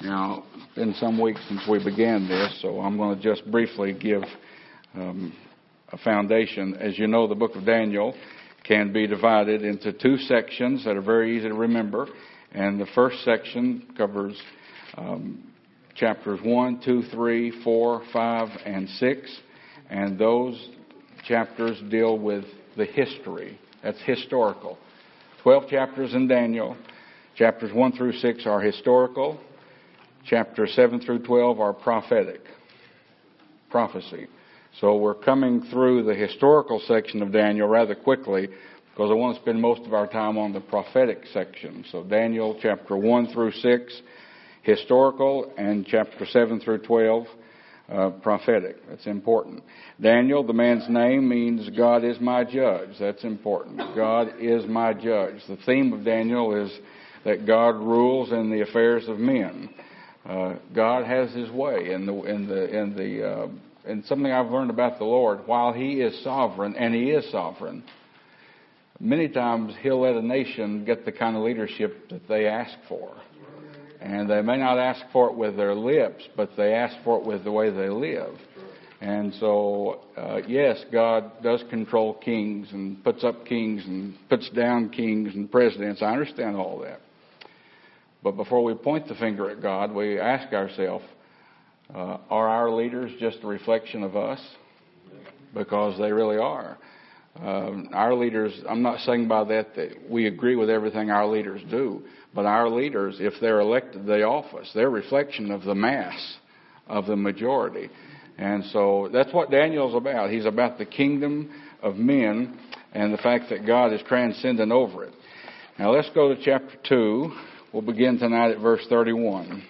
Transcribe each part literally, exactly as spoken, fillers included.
Now, it's been some weeks since we began this, so I'm going to just briefly give um, a foundation. As you know, the book of Daniel can be divided into two sections that are very easy to remember. And the first section covers um, chapters one, two, three, four, five, and six. And those chapters deal with the history. That's historical. Twelve chapters in Daniel. Chapters one through six are historical. Chapters seven through twelve are prophetic. Prophecy. So we're coming through the historical section of Daniel rather quickly because I want to spend most of our time on the prophetic section. So Daniel chapter one through six, historical, and chapter seven through twelve, uh, prophetic. That's important. Daniel, the man's name, means God is my judge. That's important. God is my judge. The theme of Daniel is that God rules in the affairs of men. Uh, God has His way in the in the in the uh, and something I've learned about the Lord. While He is sovereign, and He is sovereign, many times He'll let a nation get the kind of leadership that they ask for, and they may not ask for it with their lips, but they ask for it with the way they live. And so, uh, yes, God does control kings and puts up kings and puts down kings and presidents. I understand all that. But before we point the finger at God, we ask ourselves, uh, are our leaders just a reflection of us? Because they really are. Um, our leaders, I'm not saying by that that we agree with everything our leaders do, but our leaders, if they're elected to the office, they're a reflection of the mass, of the majority. And so that's what Daniel's about. He's about the kingdom of men and the fact that God is transcendent over it. Now let's go to chapter two. We'll begin tonight at verse thirty-one.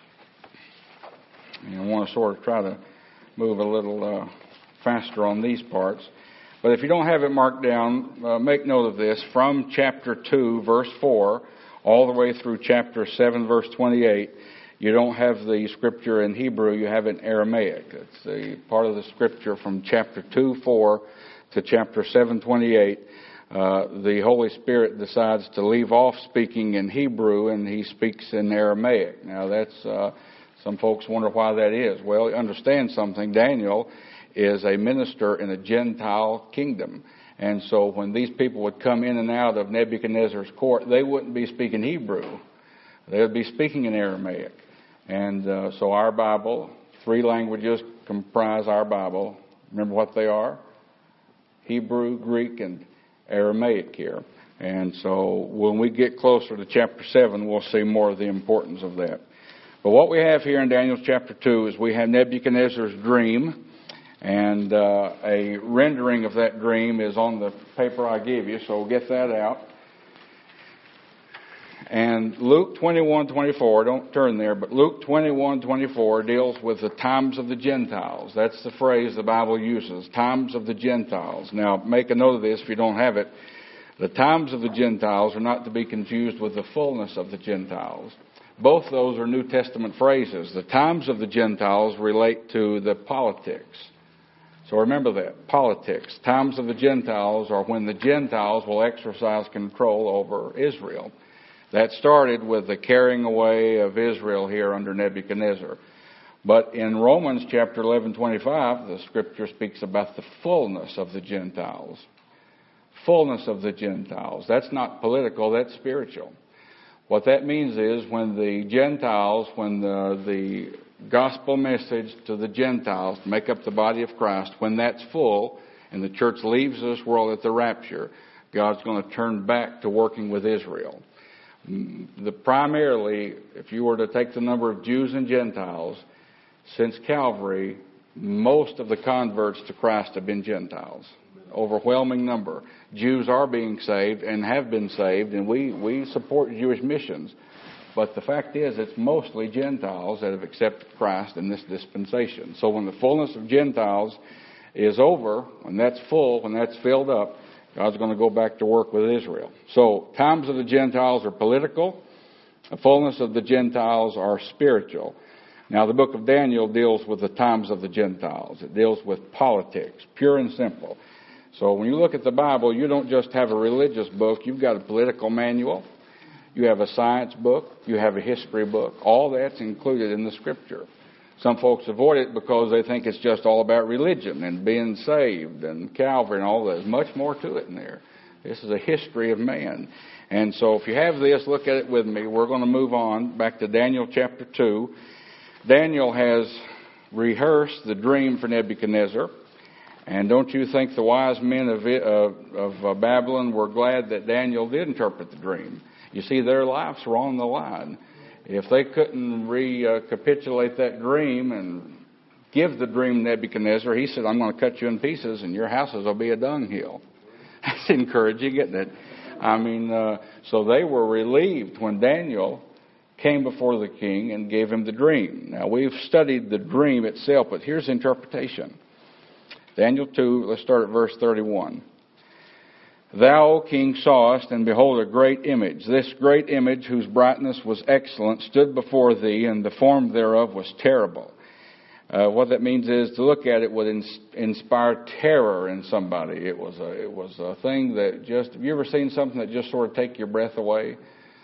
And I want to sort of try to move a little uh, faster on these parts. But if you don't have it marked down, uh, make note of this. From chapter two, verse four, all the way through chapter seven, verse twenty-eight, you don't have the scripture in Hebrew, you have it in Aramaic. It's the part of the scripture from chapter two, four to chapter seven, twenty-eight. Uh, the Holy Spirit decides to leave off speaking in Hebrew and He speaks in Aramaic. Now that's, uh, some folks wonder why that is. Well, understand something. Daniel is a minister in a Gentile kingdom. And so when these people would come in and out of Nebuchadnezzar's court, they wouldn't be speaking Hebrew. They would be speaking in Aramaic. And uh, so our Bible, three languages comprise our Bible. Remember what they are? Hebrew, Greek, and Aramaic here. And so when we get closer to chapter seven, we'll see more of the importance of that. But what we have here in Daniel chapter two is we have Nebuchadnezzar's dream, and uh, a rendering of that dream is on the paper I gave you, so we'll get that out. And Luke twenty-one twenty-four, don't turn there, but Luke twenty-one twenty-four deals with the times of the Gentiles. That's the phrase the Bible uses, times of the Gentiles. Now, make a note of this if you don't have it. The times of the Gentiles are not to be confused with the fullness of the Gentiles. Both those are New Testament phrases. The times of the Gentiles relate to the politics. So remember that, politics. Times of the Gentiles are when the Gentiles will exercise control over Israel. That started with the carrying away of Israel here under Nebuchadnezzar. But in Romans chapter eleven twenty-five, the scripture speaks about the fullness of the Gentiles. Fullness of the Gentiles. That's not political, that's spiritual. What that means is when the Gentiles, when the, the gospel message to the Gentiles to make up the body of Christ, when that's full and the church leaves this world at the rapture, God's going to turn back to working with Israel. The primarily, if you were to take the number of Jews and Gentiles, since Calvary, most of the converts to Christ have been Gentiles. Overwhelming number. Jews are being saved and have been saved, and we, we support Jewish missions. But the fact is, it's mostly Gentiles that have accepted Christ in this dispensation. So when the fullness of Gentiles is over, when that's full, when that's filled up, God's going to go back to work with Israel. So, times of the Gentiles are political. The fullness of the Gentiles are spiritual. Now, the book of Daniel deals with the times of the Gentiles. It deals with politics, pure and simple. So, when you look at the Bible, you don't just have a religious book. You've got a political manual. You have a science book. You have a history book. All that's included in the Scripture. Some folks avoid it because they think it's just all about religion and being saved and Calvary and all that. There's much more to it in there. This is a history of man. And so if you have this, look at it with me. We're going to move on back to Daniel chapter two. Daniel has rehearsed the dream for Nebuchadnezzar. And don't you think the wise men of, it, uh, of uh, Babylon were glad that Daniel did interpret the dream? You see, their lives were on the line. If they couldn't recapitulate that dream and give the dream to Nebuchadnezzar, he said, I'm going to cut you in pieces and your houses will be a dunghill. That's encouraging, isn't it? I mean, uh, so they were relieved when Daniel came before the king and gave him the dream. Now, we've studied the dream itself, but here's the interpretation. Daniel two, let's start at verse thirty-one. Thou, O king, sawest, and behold, a great image. This great image, whose brightness was excellent, stood before thee, and the form thereof was terrible. Uh, what that means is to look at it would ins- inspire terror in somebody. It was a it was a thing that just, have you ever seen something that just sort of take your breath away?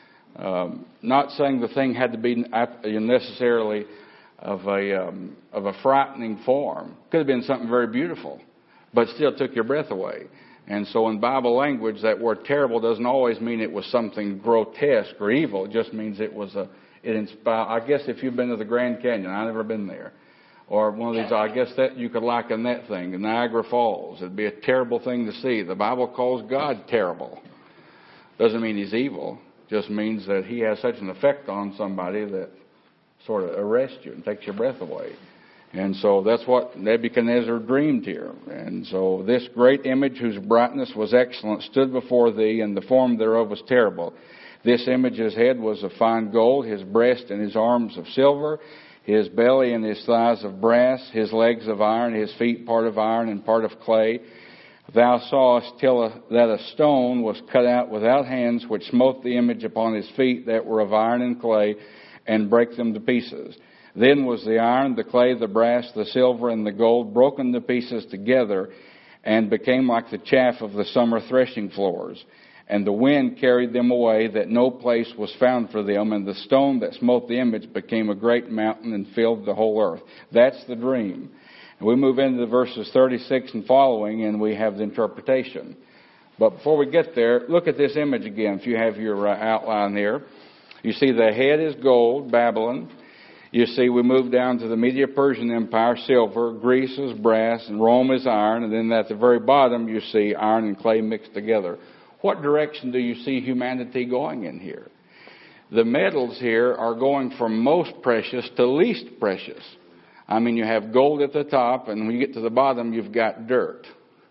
Um, not saying the thing had to be necessarily of a um, of a frightening form. Could have been something very beautiful, but still took your breath away. And so in Bible language, that word terrible doesn't always mean it was something grotesque or evil. It just means it was a, it inspired. I guess if you've been to the Grand Canyon, I've never been there. Or one of these, I guess that you could liken that thing, the Niagara Falls. It'd be a terrible thing to see. The Bible calls God terrible. Doesn't mean he's evil. Just means that he has such an effect on somebody that sort of arrests you and takes your breath away. And so that's what Nebuchadnezzar dreamed here. And so this great image, whose brightness was excellent, stood before thee, and the form thereof was terrible. This image's head was of fine gold, his breast and his arms of silver, his belly and his thighs of brass, his legs of iron, his feet part of iron and part of clay. Thou sawest till a, that a stone was cut out without hands, which smote the image upon his feet that were of iron and clay, and brake them to pieces. Then was the iron, the clay, the brass, the silver, and the gold broken to pieces together, and became like the chaff of the summer threshing floors. And the wind carried them away, that no place was found for them, and the stone that smote the image became a great mountain and filled the whole earth. That's the dream. And we move into the verses thirty-six and following, and we have the interpretation. But before we get there, look at this image again, if you have your uh, outline there. You see the head is gold, Babylon. You see, we move down to the Medo-Persian Empire, silver, Greece is brass, and Rome is iron. And then at the very bottom, you see iron and clay mixed together. What direction do you see humanity going in here? The metals here are going from most precious to least precious. I mean, you have gold at the top, and when you get to the bottom, you've got dirt.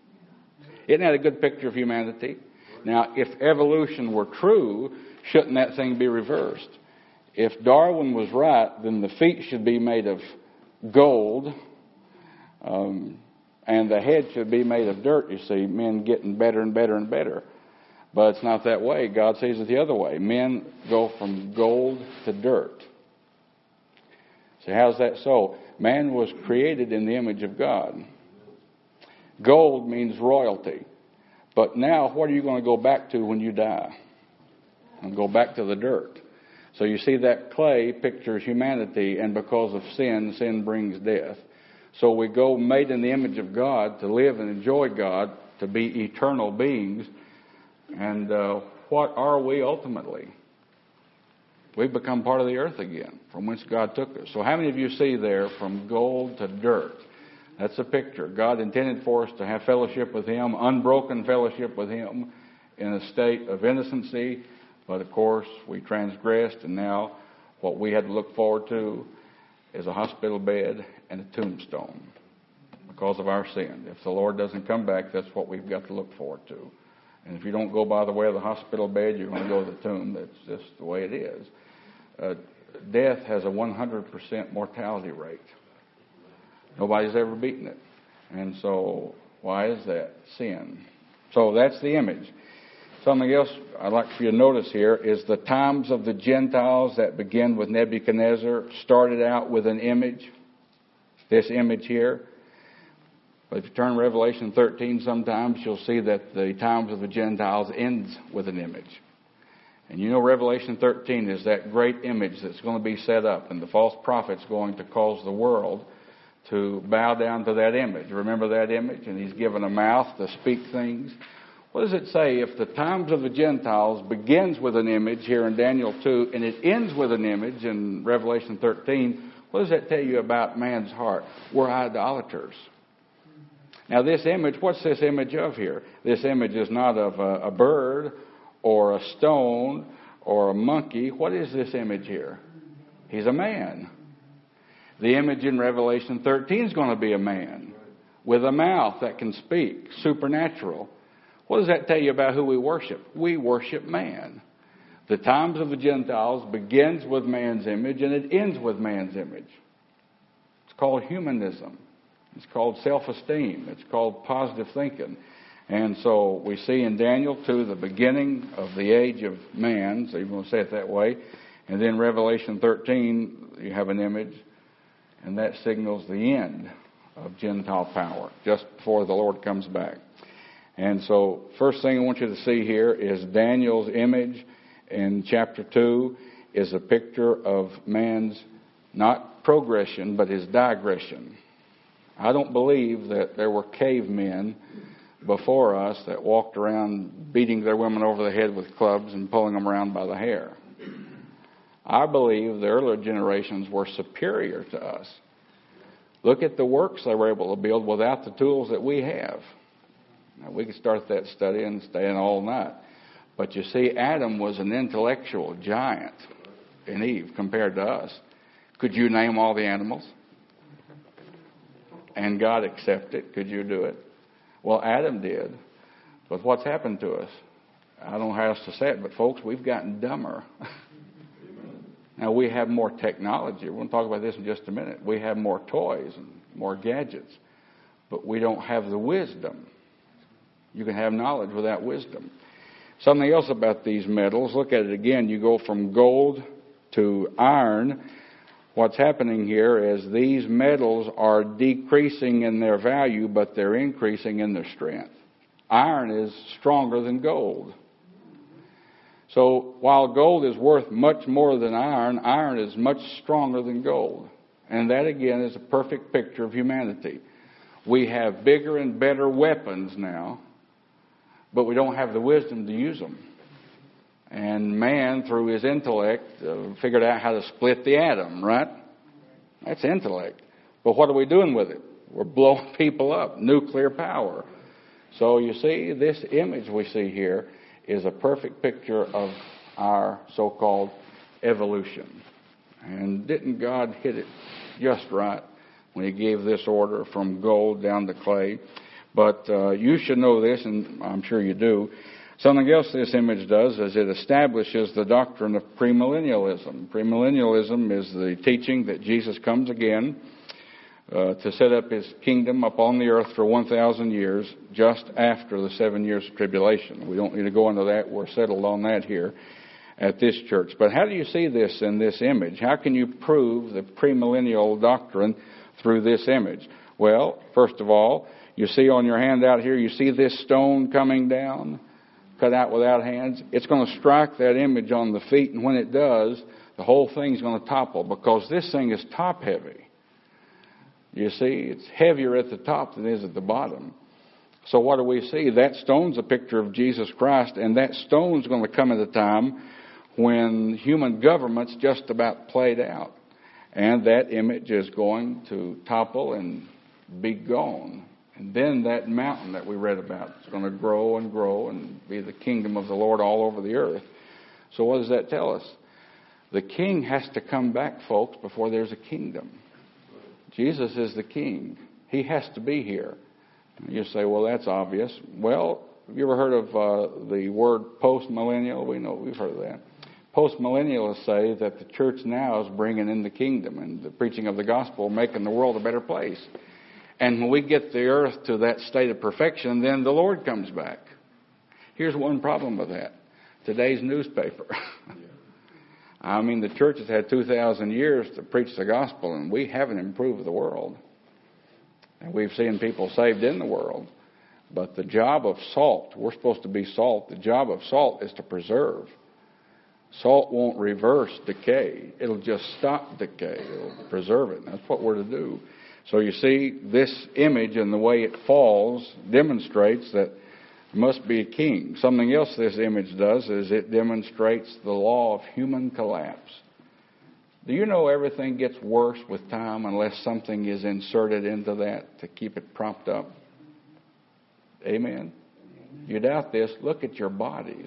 Isn't that a good picture of humanity? Now, if evolution were true, shouldn't that thing be reversed? If Darwin was right, then the feet should be made of gold, um, and the head should be made of dirt, you see, men getting better and better and better. But it's not that way. God sees it the other way. Men go from gold to dirt. So how's that so? Man was created in the image of God. Gold means royalty. But now, what are you going to go back to when you die? And go back to the dirt. So you see that clay pictures humanity, and because of sin, sin brings death. So we go made in the image of God to live and enjoy God, to be eternal beings. And uh, what are we ultimately? We've become part of the earth again, from whence God took us. So how many of you see there, from gold to dirt? That's a picture. God intended for us to have fellowship with Him, unbroken fellowship with Him, in a state of innocency. But of course, we transgressed, and now what we had to look forward to is a hospital bed and a tombstone because of our sin. If the Lord doesn't come back, that's what we've got to look forward to. And if you don't go by the way of the hospital bed, you're going to go to the tomb. That's just the way it is. Uh, death has a one hundred percent mortality rate. Nobody's ever beaten it. And so, why is that? Sin. So that's the image. Something else I'd like for you to notice here is the times of the Gentiles that begin with Nebuchadnezzar started out with an image. This image here. But if you turn to Revelation thirteen sometimes, you'll see that the times of the Gentiles ends with an image. And you know Revelation thirteen is that great image that's going to be set up, and the false prophet's going to cause the world to bow down to that image. Remember that image? And he's given a mouth to speak things. What does it say? If the times of the Gentiles begins with an image here in Daniel two, and it ends with an image in Revelation thirteen, what does that tell you about man's heart? We're idolaters. Now this image, what's this image of here? This image is not of a, a bird or a stone or a monkey. What is this image here? He's a man. The image in Revelation thirteen is going to be a man with a mouth that can speak, supernatural. What does that tell you about who we worship? We worship man. The times of the Gentiles begins with man's image and it ends with man's image. It's called humanism. It's called self-esteem. It's called positive thinking. And so we see in Daniel two the beginning of the age of man, so you want to say it that way. And then Revelation thirteen, you have an image, and that signals the end of Gentile power, just before the Lord comes back. And so first thing I want you to see here is Daniel's image in chapter two is a picture of man's, not progression, but his digression. I don't believe that there were cavemen before us that walked around beating their women over the head with clubs and pulling them around by the hair. I believe the earlier generations were superior to us. Look at the works they were able to build without the tools that we have. Now, we could start that study and stay in all night. But you see, Adam was an intellectual giant in Eve compared to us. Could you name all the animals? And God accept it. Could you do it? Well, Adam did. But what's happened to us? I don't know how else to say it, but folks, we've gotten dumber. Now, we have more technology. We're going to talk about this in just a minute. We have more toys and more gadgets. But we don't have the wisdom. You can have knowledge without wisdom. Something else about these metals, look at it again. You go from gold to iron. What's happening here is these metals are decreasing in their value, but they're increasing in their strength. Iron is stronger than gold. So while gold is worth much more than iron, iron is much stronger than gold. And that, again, is a perfect picture of humanity. We have bigger and better weapons now, but we don't have the wisdom to use them. And man, through his intellect, uh, figured out how to split the atom, right? That's intellect. But what are we doing with it? We're blowing people up. Nuclear power. So you see, this image we see here is a perfect picture of our so-called evolution. And didn't God hit it just right when he gave this order from gold down to clay? But uh, you should know this, and I'm sure you do. Something else this image does is it establishes the doctrine of premillennialism. Premillennialism is the teaching that Jesus comes again uh, to set up his kingdom upon the earth for one thousand years, just after the seven years of tribulation. We don't need to go into that. We're settled on that here at this church. But how do you see this in this image? How can you prove the premillennial doctrine through this image? Well, first of all, you see on your handout here, you see this stone coming down, cut out without hands. It's going to strike that image on the feet, and when it does, the whole thing's going to topple because this thing is top heavy. You see, it's heavier at the top than it is at the bottom. So what do we see? That stone's a picture of Jesus Christ, and that stone's going to come at a time when human government's just about played out. And that image is going to topple and be gone. And then that mountain that we read about is going to grow and grow and be the kingdom of the Lord all over the earth. So what does that tell us? The king has to come back, folks, before there's a kingdom. Jesus is the king. He has to be here. You say, well, that's obvious. Well, have you ever heard of uh, the word post-millennial? We know, we've heard of that. Post-millennialists say that the church now is bringing in the kingdom and the preaching of the gospel, making the world a better place. And when we get the earth to that state of perfection, then the Lord comes back. Here's one problem with that. Today's newspaper. I mean, the church has had two thousand years to preach the gospel, and we haven't improved the world. And we've seen people saved in the world. But the job of salt, we're supposed to be salt. The job of salt is to preserve. Salt won't reverse decay. It'll just stop decay. It'll preserve it. That's what we're to do. So you see, this image and the way it falls demonstrates that there must be a king. Something else this image does is it demonstrates the law of human collapse. Do you know everything gets worse with time unless something is inserted into that to keep it propped up? Amen? You doubt this, look at your bodies.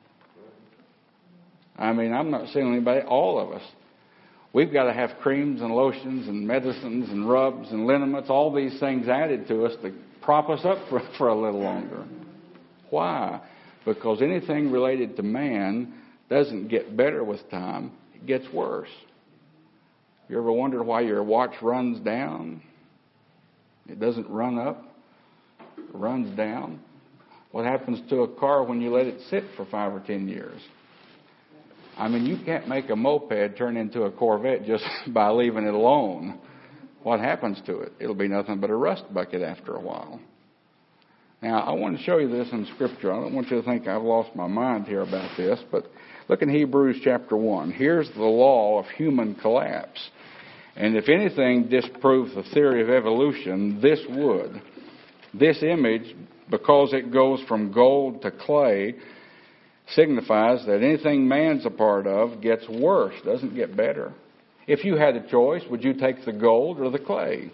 I mean, I'm not saying anybody, all of us. We've got to have creams and lotions and medicines and rubs and liniments, all these things added to us to prop us up for, for a little longer. Why? Because anything related to man doesn't get better with time. It gets worse. You ever wondered why your watch runs down? It doesn't run up. It runs down. What happens to a car when you let it sit for five or ten years? I mean, you can't make a moped turn into a Corvette just by leaving it alone. What happens to it? It'll be nothing but a rust bucket after a while. Now, I want to show you this in Scripture. I don't want you to think I've lost my mind here about this, but look in Hebrews chapter one. Here's the law of human collapse. And if anything disproves the theory of evolution, this would. This image, because it goes from gold to clay, signifies that anything man's a part of gets worse, doesn't get better. If you had a choice, would you take the gold or the clay?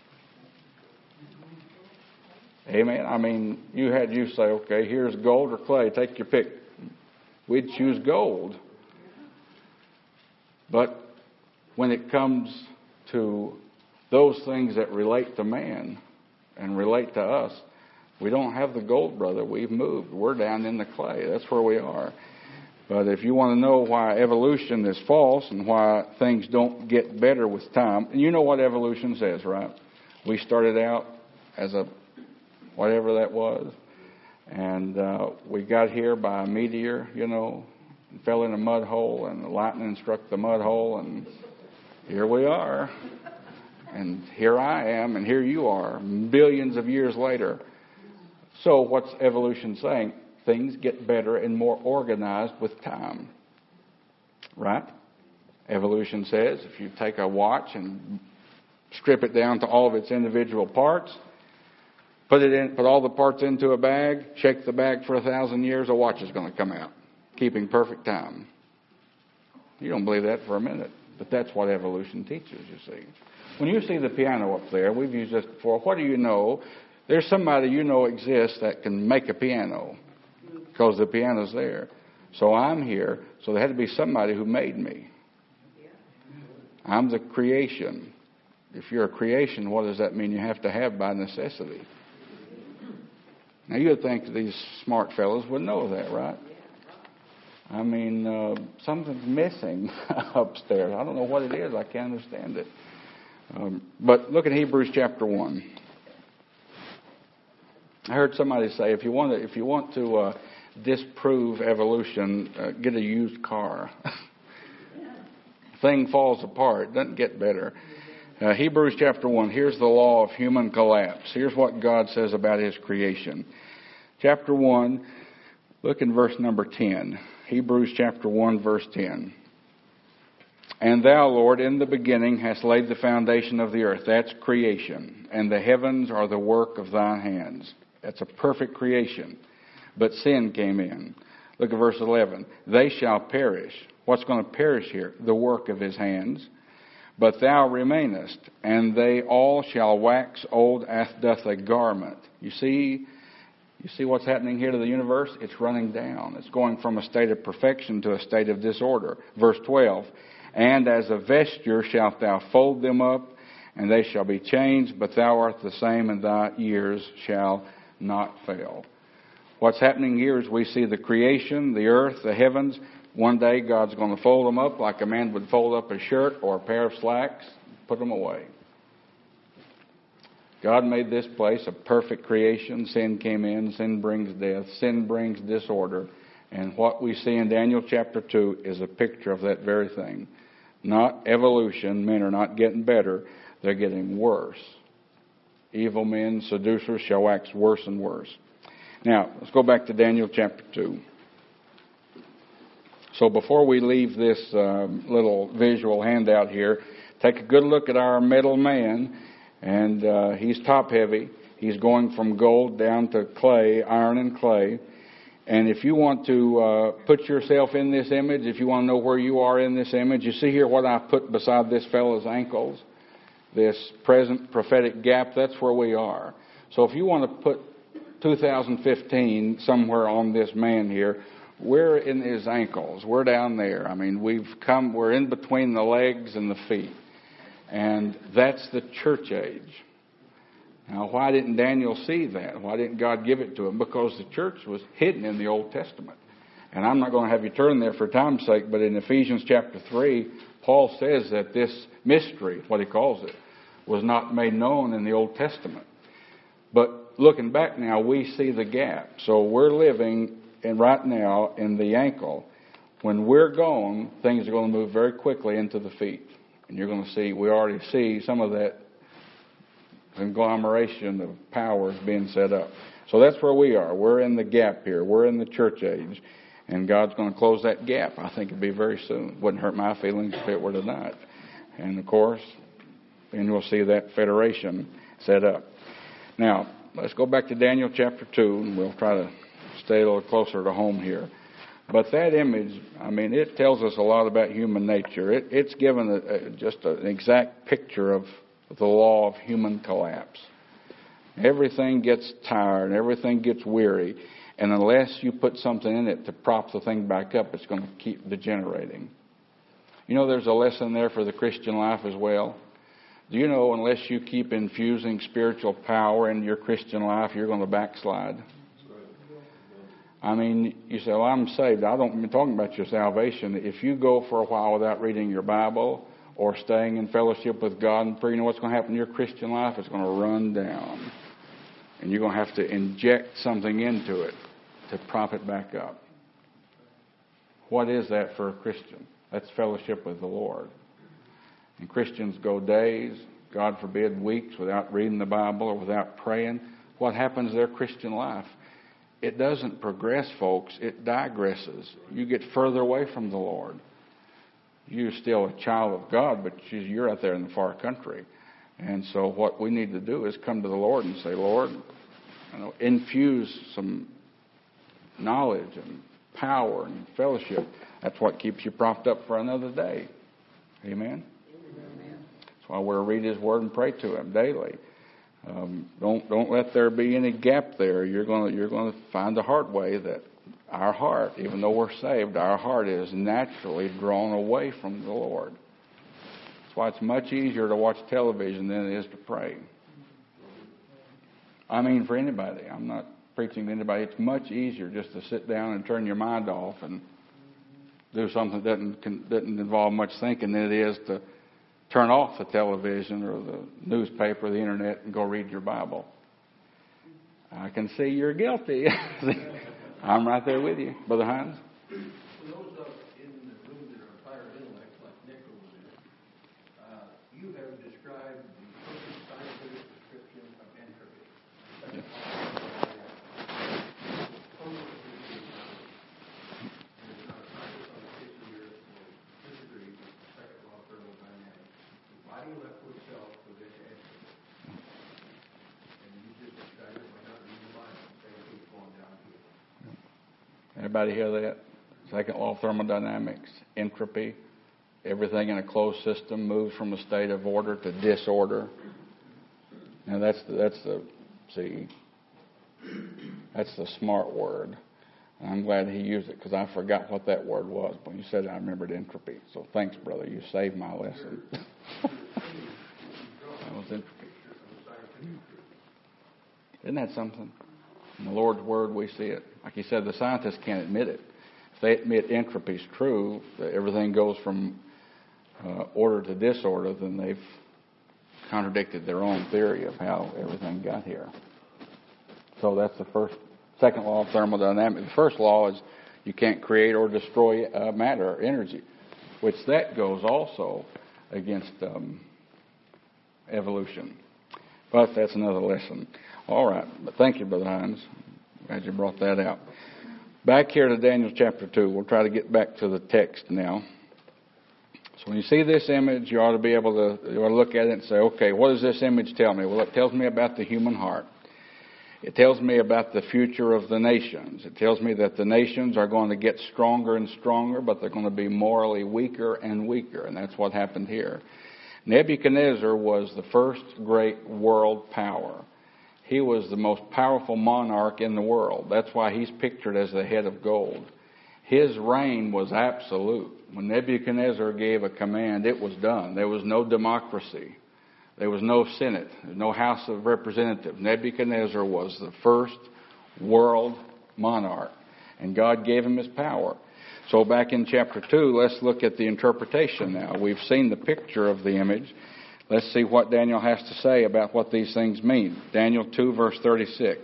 Amen. I mean, you had you say, okay, here's gold or clay, take your pick. We'd choose gold. But when it comes to those things that relate to man and relate to us, we don't have the gold, brother. We've moved. We're down in the clay. That's where we are. But if you want to know why evolution is false and why things don't get better with time, and you know what evolution says, right? We started out as a whatever that was, and uh, we got here by a meteor, you know, and fell in a mud hole, and the lightning struck the mud hole, and here we are. And here I am, and here you are, billions of years later. So what's evolution saying? Things get better and more organized with time. Right? Evolution says if you take a watch and strip it down to all of its individual parts, put it in, put all the parts into a bag, shake the bag for a thousand years, a watch is going to come out, keeping perfect time. You don't believe that for a minute, but that's what evolution teaches, you see. When you see the piano up there, we've used this before, what do you know? There's somebody you know exists that can make a piano because the piano's there. So I'm here, so there had to be somebody who made me. I'm the creation. If you're a creation, what does that mean you have to have by necessity? Now, you'd think these smart fellows would know that, right? I mean, uh, something's missing upstairs. I don't know what it is. I can't understand it. Um, but look at Hebrews chapter one. I heard somebody say, if you want to, if you want to uh, disprove evolution, uh, get a used car. Thing falls apart, doesn't get better. Uh, Hebrews chapter one, here's the law of human collapse. Here's what God says about His creation. Chapter one, look in verse number ten. Hebrews chapter one, verse ten. And thou, Lord, in the beginning hast laid the foundation of the earth. That's creation. And the heavens are the work of thy hands. That's a perfect creation. But sin came in. Look at verse eleven. They shall perish. What's going to perish here? The work of his hands. But thou remainest, and they all shall wax old as doth a garment. You see, you see what's happening here to the universe? It's running down. It's going from a state of perfection to a state of disorder. Verse twelve. And as a vesture shalt thou fold them up, and they shall be changed, but thou art the same, and thy years shall not fail. What's happening here is we see the creation, the earth, the heavens. One day God's going to fold them up like a man would fold up a shirt or a pair of slacks, put them away. God made this place a perfect creation. Sin came in. Sin brings death. Sin brings disorder. And what we see in Daniel chapter two is a picture of that very thing. Not evolution. Men are not getting better. They're getting worse. Evil men, seducers, shall wax worse and worse. Now, let's go back to Daniel chapter two. So before we leave this uh, little visual handout here, take a good look at our metal man, and uh, he's top heavy. He's going from gold down to clay, iron and clay. And if you want to uh, put yourself in this image, if you want to know where you are in this image, you see here what I put beside this fellow's ankles, this present prophetic gap, that's where we are. So if you want to put two thousand fifteen somewhere on this man here, we're in his ankles. We're down there. I mean, we've come, we're in between the legs and the feet. And that's the church age. Now, why didn't Daniel see that? Why didn't God give it to him? Because the church was hidden in the Old Testament. And I'm not going to have you turn there for time's sake, but in Ephesians chapter three, Paul says that this mystery, what he calls it, was not made known in the Old Testament. But looking back now, we see the gap. So we're living in right now in the ankle. When we're gone, things are going to move very quickly into the feet. And you're going to see, we already see some of that conglomeration of powers being set up. So that's where we are. We're in the gap here. We're in the church age. And God's going to close that gap. I think it'll be very soon. Wouldn't hurt my feelings if it were tonight. And of course, then we'll see that federation set up. Now, let's go back to Daniel chapter two, and we'll try to stay a little closer to home here. But that image, I mean, it tells us a lot about human nature. It, it's given a, a, just a, an exact picture of the law of human collapse. Everything gets tired, everything gets weary, and unless you put something in it to prop the thing back up, it's going to keep degenerating. You know, there's a lesson there for the Christian life as well. Do you know, unless you keep infusing spiritual power into your Christian life, you're going to backslide? I mean, you say, well, I'm saved. I don't mean talking about your salvation. If you go for a while without reading your Bible or staying in fellowship with God and prayer, you know what's going to happen in your Christian life? It's going to run down. And you're going to have to inject something into it to prop it back up. What is that for a Christian? That's fellowship with the Lord. And Christians go days, God forbid, weeks without reading the Bible or without praying. What happens to their Christian life? It doesn't progress, folks. It digresses. You get further away from the Lord. You're still a child of God, but you're out there in the far country. And so what we need to do is come to the Lord and say, Lord, you know, infuse some knowledge and power and fellowship. That's what keeps you propped up for another day. Amen? That's why we're read His Word and pray to Him daily. Um, don't don't let there be any gap there. You're going to you're going to find the hard way that our heart, even though we're saved, our heart is naturally drawn away from the Lord. That's why it's much easier to watch television than it is to pray. I mean, for anybody. I'm not preaching to anybody. It's much easier just to sit down and turn your mind off and do something that doesn't doesn't involve much thinking than it is to turn off the television or the newspaper or the internet and go read your Bible. I can see you're guilty. I'm right there with you, Brother Hines. For those of in the room that are higher intellect, like Nick over there, uh, you have described the perfect scientific description of entropy. Yes. Everybody hear that? Second law of thermodynamics, entropy. Everything in a closed system moves from a state of order to disorder. Now that's the, that's the see, that's the smart word. And I'm glad he used it because I forgot what that word was. When you said it, I remembered entropy. So thanks, brother. You saved my lesson. That was entropy. Isn't that something? In the Lord's Word, we see it. Like he said, the scientists can't admit it. If they admit entropy is true, that everything goes from uh, order to disorder, then they've contradicted their own theory of how everything got here. So that's the first, second law of thermodynamics. The first law is you can't create or destroy uh, matter or energy, which that goes also against um, evolution. But that's another lesson. All right. But thank you, Brother Hines. Glad you brought that out. back here to Daniel chapter two. We'll try to get back to the text now. So when you see this image, you ought to be able to, you ought to look at it and say, okay, what does this image tell me? Well, it tells me about the human heart. It tells me about the future of the nations. It tells me that the nations are going to get stronger and stronger, but they're going to be morally weaker and weaker. And that's what happened here. Nebuchadnezzar was the first great world power. He was the most powerful monarch in the world. That's why he's pictured as the head of gold. His reign was absolute. When Nebuchadnezzar gave a command, it was done. There was no democracy. There was no Senate. There was no House of Representatives. Nebuchadnezzar was the first world monarch, and God gave him his power. So back in chapter two, let's look at the interpretation now. We've seen the picture of the image. Let's see what Daniel has to say about what these things mean. Daniel two, verse thirty-six.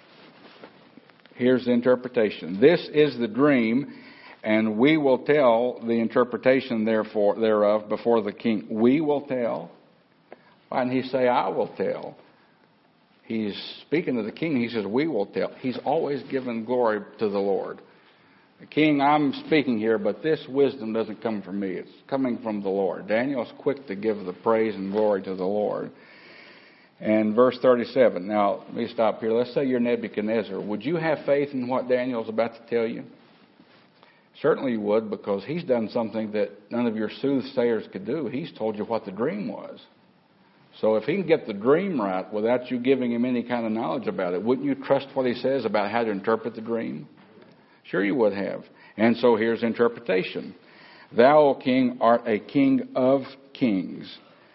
Here's the interpretation. This is the dream, and we will tell the interpretation therefore thereof before the king. We will tell. Why didn't he say, I will tell? He's speaking to the king. He says, we will tell. He's always given glory to the Lord. The king, I'm speaking here, but this wisdom doesn't come from me. It's coming from the Lord. Daniel's quick to give the praise and glory to the Lord. And verse thirty-seven. Now, let me stop here. Let's say you're Nebuchadnezzar. Would you have faith in what Daniel's about to tell you? Certainly you would, because he's done something that none of your soothsayers could do. He's told you what the dream was. So if he can get the dream right without you giving him any kind of knowledge about it, wouldn't you trust what he says about how to interpret the dream? Sure you would have. And so here's interpretation. Thou, O king, art a king of kings.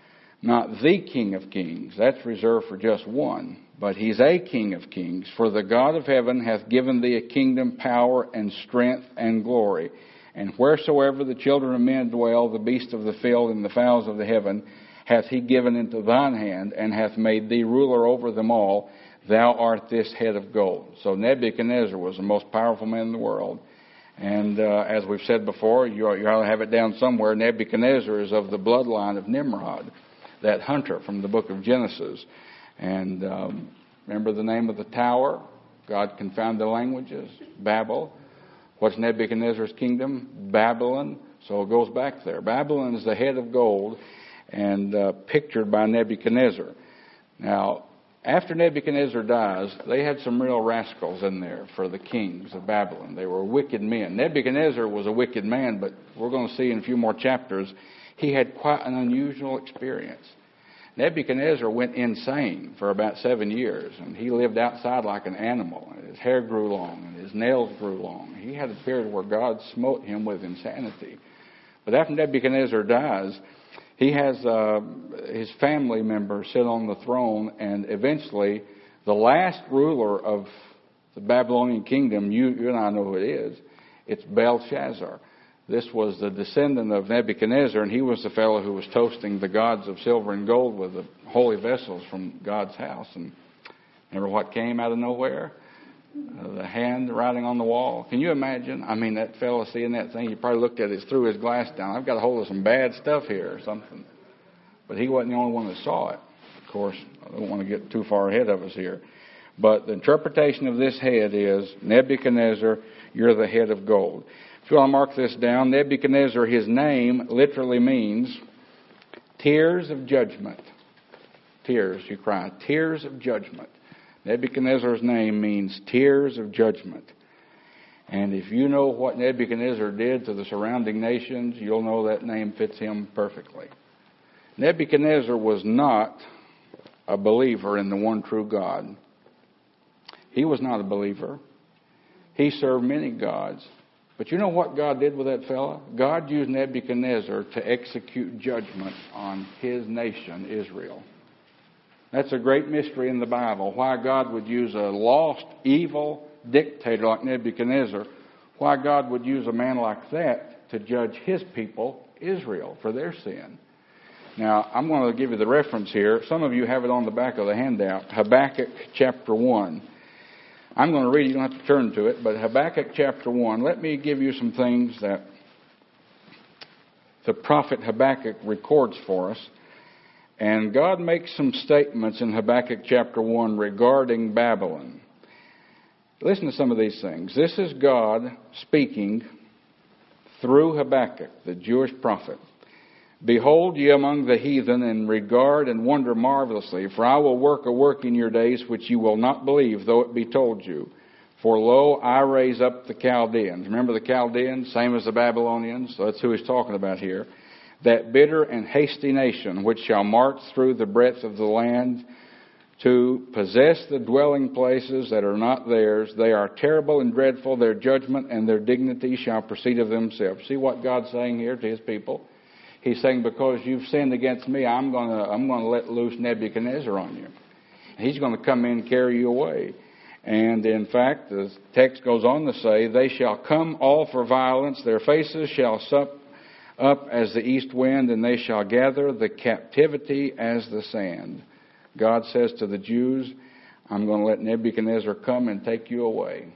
Not the king of kings. That's reserved for just one. But he's a king of kings. For the God of heaven hath given thee a kingdom, power, and strength, and glory. And wheresoever the children of men dwell, the beasts of the field and the fowls of the heaven, hath he given into thine hand, and hath made thee ruler over them all. Thou art this head of gold. So Nebuchadnezzar was the most powerful man in the world. And uh, as we've said before, you ought, you ought to have it down somewhere, Nebuchadnezzar is of the bloodline of Nimrod, that hunter from the book of Genesis. And um, remember the name of the tower? God confounded the languages. Babel. What's Nebuchadnezzar's kingdom? Babylon. So it goes back there. Babylon is the head of gold, and uh, pictured by Nebuchadnezzar. Now, after Nebuchadnezzar dies, they had some real rascals in there for the kings of Babylon. They were wicked men. Nebuchadnezzar was a wicked man, but we're going to see in a few more chapters, he had quite an unusual experience. Nebuchadnezzar went insane for about seven years, and he lived outside like an animal. His hair grew long, and his nails grew long. He had a period where God smote him with insanity. But after Nebuchadnezzar dies, he has uh, his family members sit on the throne, and eventually the last ruler of the Babylonian kingdom, you, you and I know who it is, it's Belshazzar. This was the descendant of Nebuchadnezzar, and he was the fellow who was toasting the gods of silver and gold with the holy vessels from God's house. And remember what came out of nowhere? Uh, the hand writing on the wall. Can you imagine? I mean, that fellow seeing that thing, he probably looked at it, threw his glass down. I've got a hold of some bad stuff here or something. But he wasn't the only one that saw it. Of course, I don't want to get too far ahead of us here. But the interpretation of this head is, Nebuchadnezzar, you're the head of gold. If you want to mark this down, Nebuchadnezzar, his name literally means tears of judgment. Tears, you cry. Tears of judgment. Nebuchadnezzar's name means tears of judgment. And if you know what Nebuchadnezzar did to the surrounding nations, you'll know that name fits him perfectly. Nebuchadnezzar was not a believer in the one true God. He was not a believer. He served many gods. But you know what God did with that fellow? God used Nebuchadnezzar to execute judgment on his nation, Israel. That's a great mystery in the Bible. Why God would use a lost, evil dictator like Nebuchadnezzar. Why God would use a man like that to judge his people, Israel, for their sin. Now, I'm going to give you the reference here. Some of you have it on the back of the handout. Habakkuk chapter one. I'm going to read it. You don't have to turn to it. But Habakkuk chapter one. Let me give you some things that the prophet Habakkuk records for us. And God makes some statements in Habakkuk chapter one regarding Babylon. Listen to some of these things. This is God speaking through Habakkuk, the Jewish prophet. Behold ye among the heathen, and regard and wonder marvelously, for I will work a work in your days which you will not believe, though it be told you. For lo, I raise up the Chaldeans. Remember the Chaldeans, same as the Babylonians? So that's who he's talking about here. That bitter and hasty nation, which shall march through the breadth of the land, to possess the dwelling places that are not theirs. They are terrible and dreadful. Their judgment and their dignity shall proceed of themselves. See what God's saying here to his people? He's saying, because you've sinned against me, I'm going to I'm going to let loose Nebuchadnezzar on you. He's going to come in and carry you away. And in fact, the text goes on to say, they shall come all for violence. Their faces shall sup up as the east wind, and they shall gather the captivity as the sand. God says to the Jews, I'm going to let Nebuchadnezzar come and take you away.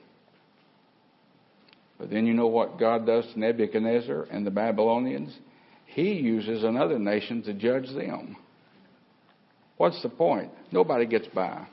But then you know what God does to Nebuchadnezzar and the Babylonians? He uses another nation to judge them. What's the point? Nobody gets by.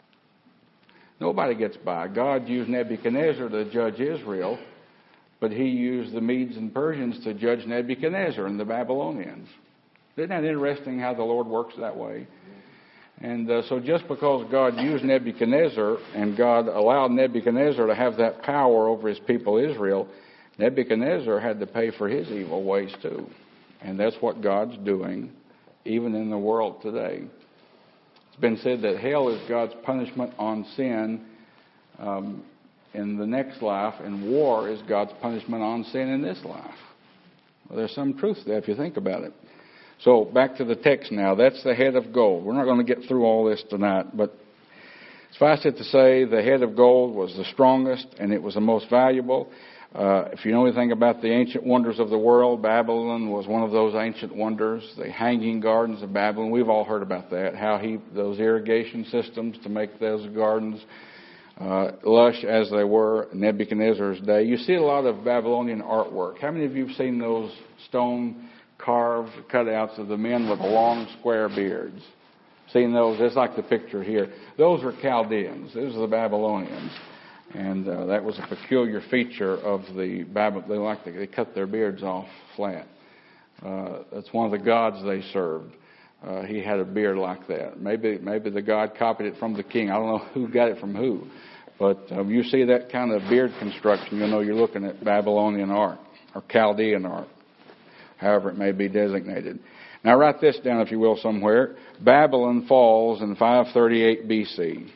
Nobody gets by. God used Nebuchadnezzar to judge Israel, but he used the Medes and Persians to judge Nebuchadnezzar and the Babylonians. Isn't that interesting how the Lord works that way? And uh, so just because God used Nebuchadnezzar and God allowed Nebuchadnezzar to have that power over his people Israel, Nebuchadnezzar had to pay for his evil ways too. And that's what God's doing even in the world today. It's been said that hell is God's punishment on sin um, in the next life, and war is God's punishment on sin in this life. Well, there's some truth there if you think about it. So back to the text now. That's the head of gold. We're not going to get through all this tonight, but suffice it to say the head of gold was the strongest and it was the most valuable. Uh, if you know anything about the ancient wonders of the world, Babylon was one of those ancient wonders. The hanging gardens of Babylon, we've all heard about that, how he those irrigation systems to make those gardens uh, lush as they were in Nebuchadnezzar's day. You see a lot of Babylonian artwork. How many of you have seen those stone carved cutouts of the men with long square beards? Seen those? It's like the picture here. Those were Chaldeans. Those are the Babylonians. And uh, that was a peculiar feature of the Babylon. They like to, they cut their beards off flat. Uh, that's one of the gods they served. Uh, he had a beard like that. Maybe maybe the god copied it from the king. I don't know who got it from who. But um, you see that kind of beard construction, you know you're looking at Babylonian art or Chaldean art, however it may be designated. Now write this down, if you will, somewhere. Babylon falls in five thirty-eight B C.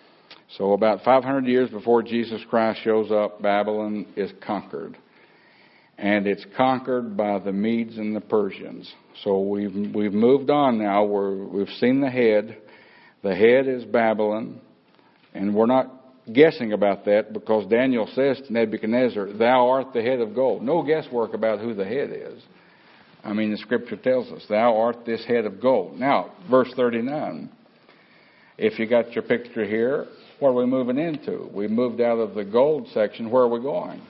So about five hundred years before Jesus Christ shows up, Babylon is conquered. And it's conquered by the Medes and the Persians. So we've we've moved on now. We're, we've seen the head. The head is Babylon. And we're not guessing about that because Daniel says to Nebuchadnezzar, thou art the head of gold. No guesswork about who the head is. I mean, the Scripture tells us, thou art this head of gold. Now, verse thirty-nine. If you got your picture here, what are we moving into? We moved out of the gold section. Where are we going?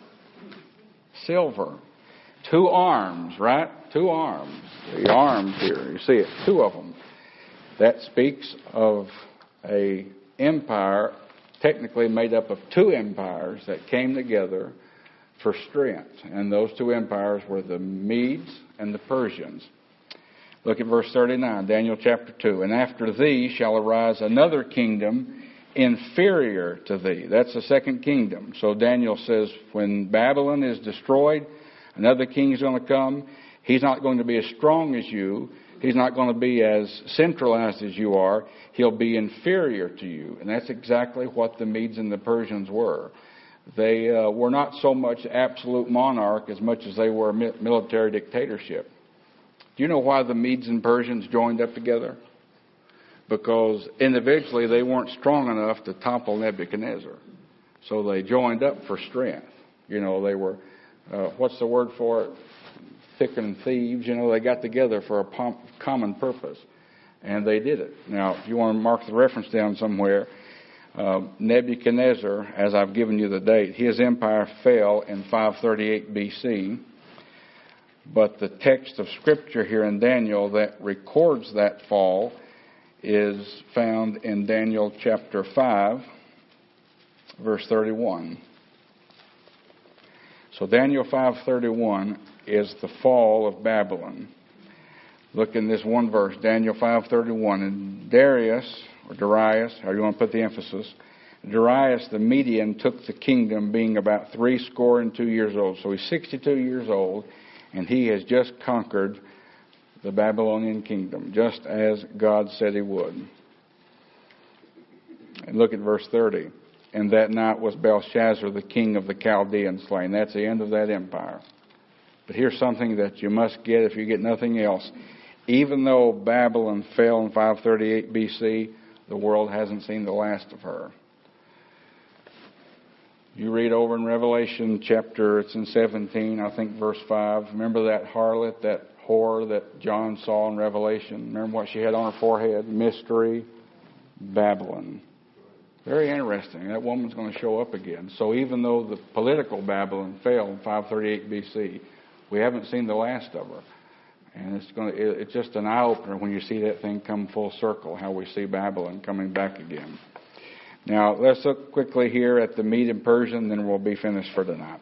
Silver. Two arms, right? Two arms. The arms here, you see it, two of them. That speaks of a empire technically made up of two empires that came together for strength. And those two empires were the Medes and the Persians. Look at verse thirty-nine, Daniel chapter two. And after thee shall arise another kingdom inferior to thee. That's the second kingdom. So Daniel says when Babylon is destroyed, another king is going to come. He's not going to be as strong as you. He's not going to be as centralized as you are. He'll be inferior to you. And that's exactly what the Medes and the Persians were. They uh, were not so much absolute monarch as much as they were mi- military dictatorship. Do you know why the Medes and Persians joined up together? Because individually they weren't strong enough to topple Nebuchadnezzar. So they joined up for strength. You know, they were, uh, what's the word for it? Thick and thieves. You know, they got together for a pom- common purpose. And they did it. Now, if you want to mark the reference down somewhere, uh, Nebuchadnezzar, as I've given you the date, his empire fell in five thirty-eight B C. But the text of Scripture here in Daniel that records that fall is found in Daniel chapter five, verse thirty-one. So Daniel five thirty-one is the fall of Babylon. Look in this one verse, Daniel five thirty-one. And Darius, or Darius, how you want to put the emphasis, Darius the Median took the kingdom, being about three score and two years old. So he's sixty-two years old, and he has just conquered the Babylonian kingdom, just as God said he would. And look at verse thirty. And that night was Belshazzar, the king of the Chaldeans, slain. That's the end of that empire. But here's something that you must get if you get nothing else. Even though Babylon fell in five thirty-eight B C, the world hasn't seen the last of her. You read over in Revelation chapter, it's in seventeen, I think verse five. Remember that harlot, that whore that John saw in Revelation? Remember what she had on her forehead? Mystery Babylon. Very interesting. That woman's going to show up again. So even though the political Babylon fell in five thirty-eight B C, we haven't seen the last of her. And it's going to, it's just an eye-opener when you see that thing come full circle, how we see Babylon coming back again. Now, let's look quickly here at the Mede and Persian, then we'll be finished for tonight.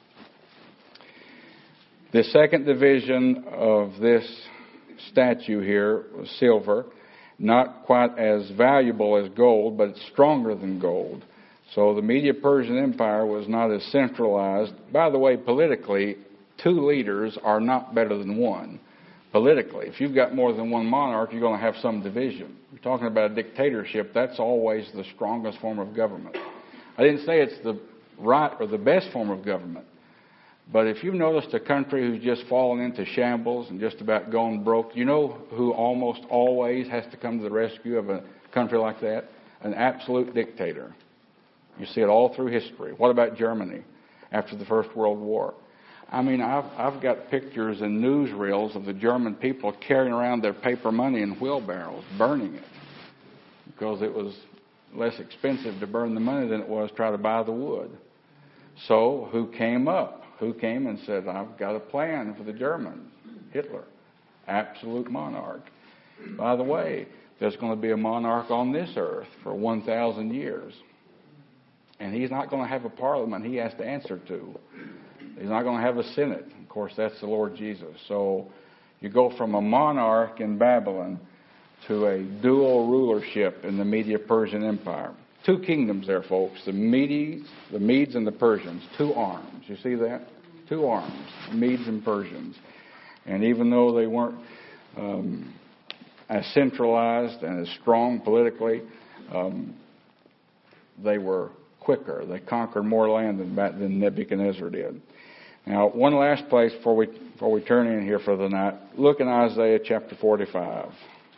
The second division of this statue here was silver. Not quite as valuable as gold, but it's stronger than gold. So the Medo-Persian Empire was not as centralized. By the way, politically, two leaders are not better than one. Politically, if you've got more than one monarch, you're going to have some division. You're talking about a dictatorship, that's always the strongest form of government. I didn't say it's the right or the best form of government. But if you've noticed a country who's just fallen into shambles and just about gone broke, you know who almost always has to come to the rescue of a country like that? An absolute dictator. You see it all through history. What about Germany after the First World War? I mean, I've, I've got pictures and newsreels of the German people carrying around their paper money in wheelbarrows, burning it, because it was less expensive to burn the money than it was to try to buy the wood. So who came up? Who came and said, I've got a plan for the Germans? Hitler. Absolute monarch. By the way, there's going to be a monarch on this earth for one thousand years. And he's not going to have a parliament he has to answer to. He's not going to have a senate. Of course, that's the Lord Jesus. So you go from a monarch in Babylon to a dual rulership in the Medo-Persian Empire. Two kingdoms there, folks. The Medes, the Medes and the Persians. Two arms. You see that? Two arms. Medes and Persians. And even though they weren't um, as centralized and as strong politically, um, they were quicker. They conquered more land than, than Nebuchadnezzar did. Now, one last place before we before we turn in here for the night. Look in Isaiah chapter forty-five.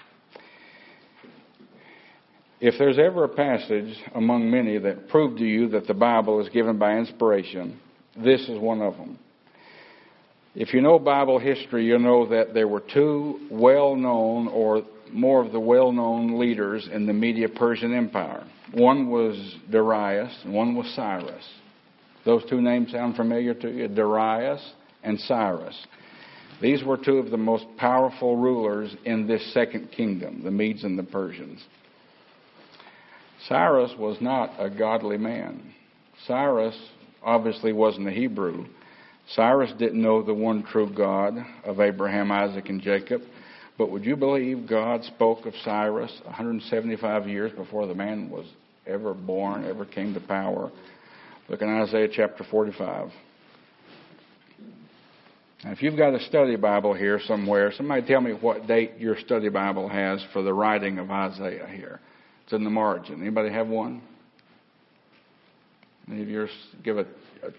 If there's ever a passage among many that prove to you that the Bible is given by inspiration, this is one of them. If you know Bible history, you know that there were two well-known, or more of the well-known leaders in the Medo-Persian Empire. One was Darius and one was Cyrus. Those two names sound familiar to you? Darius and Cyrus. These were two of the most powerful rulers in this second kingdom, the Medes and the Persians. Cyrus was not a godly man. Cyrus obviously wasn't a Hebrew. Cyrus didn't know the one true God of Abraham, Isaac, and Jacob. But would you believe God spoke of Cyrus one hundred seventy-five years before the man was ever born, ever came to power? Look in Isaiah chapter forty-five. Now, if you've got a study Bible here somewhere, somebody tell me what date your study Bible has for the writing of Isaiah here. It's in the margin. Anybody have one? Any of yours give it? A,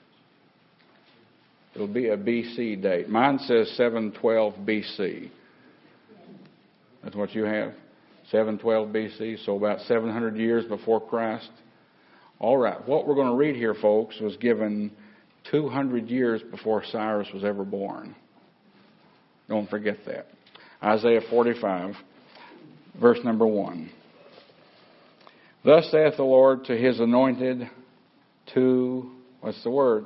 it'll be a B C date. Mine says seven twelve B C. That's what you have? seven twelve B C, so about seven hundred years before Christ. All right, what we're going to read here, folks, was given two hundred years before Cyrus was ever born. Don't forget that. Isaiah forty-five, verse number one. Thus saith the Lord to his anointed, to, what's the word?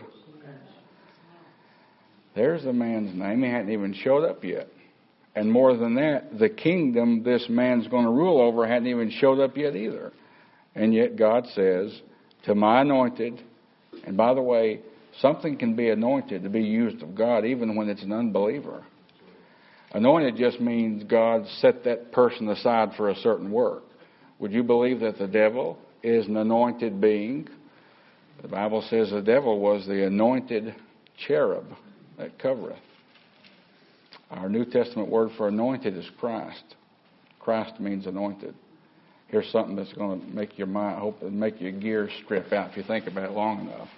There's the man's name. He hadn't even showed up yet. And more than that, the kingdom this man's going to rule over hadn't even showed up yet either. And yet God says, to my anointed. And by the way, something can be anointed to be used of God even when it's an unbeliever. Anointed just means God set that person aside for a certain work. Would you believe that the devil is an anointed being? The Bible says the devil was the anointed cherub that covereth. Our New Testament word for anointed is Christ. Christ means anointed. Here's something that's going to make your mind, I hope it'll make your gears strip out if you think about it long enough.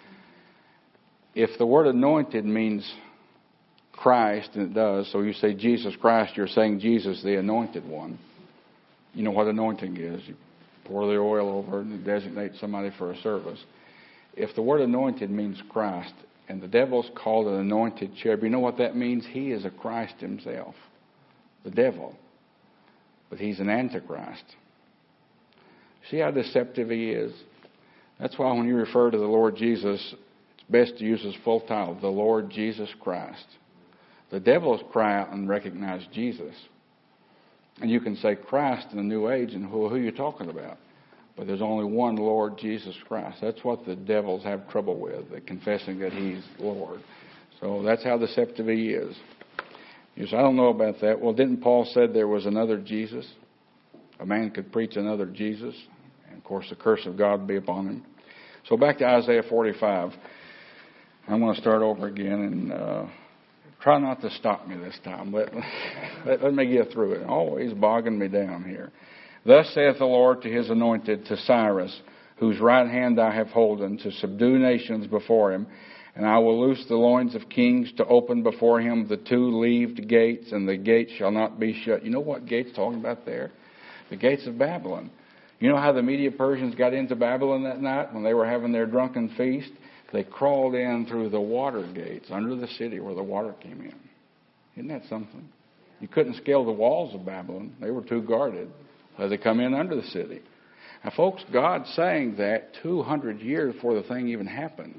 If the word anointed means Christ, and it does, so you say Jesus Christ, you're saying Jesus, the anointed one. You know what anointing is. You pour the oil over and you designate somebody for a service. If the word anointed means Christ, and the devil's called an anointed cherub, you know what that means? He is a Christ himself, the devil. But he's an antichrist. See how deceptive he is? That's why when you refer to the Lord Jesus, it's best to use his full title, the Lord Jesus Christ. The devils cry out and recognize Jesus. And you can say Christ in the New Age, and who, who are you talking about? But there's only one Lord Jesus Christ. That's what the devils have trouble with, confessing that he's Lord. So that's how deceptive he is. You say, I don't know about that. Well, didn't Paul say there was another Jesus? A man could preach another Jesus. And, of course, the curse of God be upon him. So back to Isaiah forty-five. I'm going to start over again and uh, try not to stop me this time. Let, let, let me get through it. Always bogging me down here. Thus saith the Lord to his anointed, to Cyrus, whose right hand I have holden, to subdue nations before him. And I will loose the loins of kings, to open before him the two-leaved gates, and the gates shall not be shut. You know what gates talking about there? The gates of Babylon. You know how the Media Persians got into Babylon that night when they were having their drunken feast? They crawled in through the water gates under the city where the water came in. Isn't that something? You couldn't scale the walls of Babylon. They were too guarded. So they come in under the city. Now, folks, God's saying that two hundred years before the thing even happens.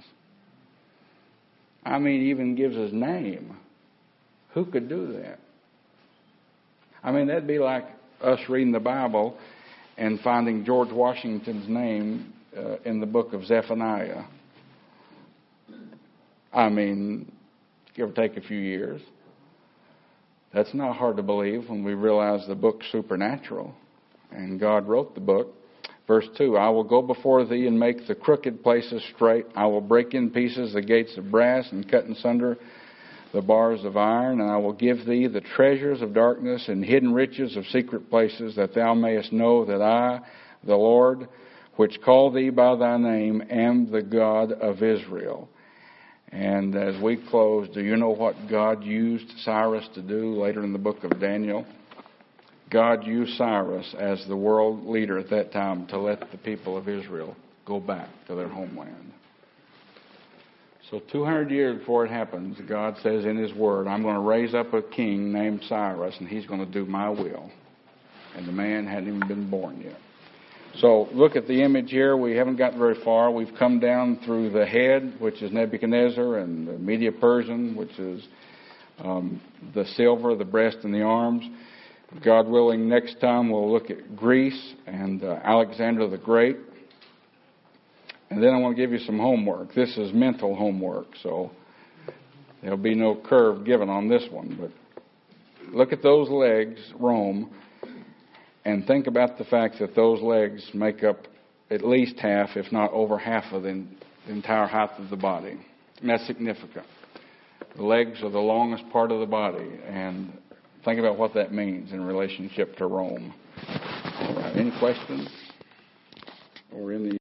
I mean, he even gives his name. Who could do that? I mean, that'd be like us reading the Bible and finding George Washington's name uh, in the book of Zephaniah. I mean, give or take a few years. That's not hard to believe when we realize the book's supernatural. And God wrote the book. Verse two, I will go before thee and make the crooked places straight. I will break in pieces the gates of brass and cut in sunder the bars of iron. And I will give thee the treasures of darkness and hidden riches of secret places, that thou mayest know that I, the Lord, which call thee by thy name, am the God of Israel. And as we close, do you know what God used Cyrus to do later in the book of Daniel? God used Cyrus as the world leader at that time to let the people of Israel go back to their homeland. So two hundred years before it happens, God says in his word, I'm going to raise up a king named Cyrus, and he's going to do my will. And the man hadn't even been born yet. So look at the image here. We haven't gotten very far. We've come down through the head, which is Nebuchadnezzar, and the Media Persian, which is um, the silver, the breast, and the arms. God willing, next time we'll look at Greece and uh, Alexander the Great. And then I want to give you some homework. This is mental homework, so there'll be no curve given on this one. But look at those legs, Rome, and think about the fact that those legs make up at least half, if not over half of the entire height of the body. And that's significant. The legs are the longest part of the body, and think about what that means in relationship to Rome. All right, any questions? Or in the